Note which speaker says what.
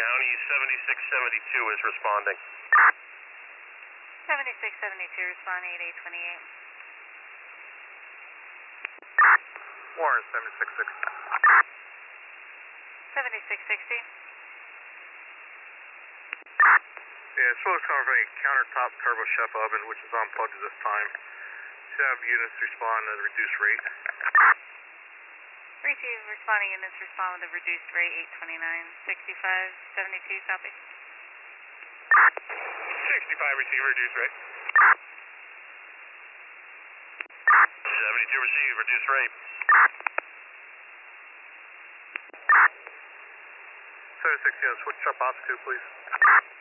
Speaker 1: County 7672 is responding.
Speaker 2: 7672 responding at 828.
Speaker 3: Warren 7660.
Speaker 2: 7660.
Speaker 3: Yeah, it's supposed to come from a countertop turbo chef oven, which is unplugged at this time. Should have units respond at a reduced rate.
Speaker 2: Receive responding units respond with a reduced rate 829. 6572 copy.
Speaker 3: 65 receive reduced rate.
Speaker 1: 72 receive, reduced rate.
Speaker 3: 760, switch up ops 2, please.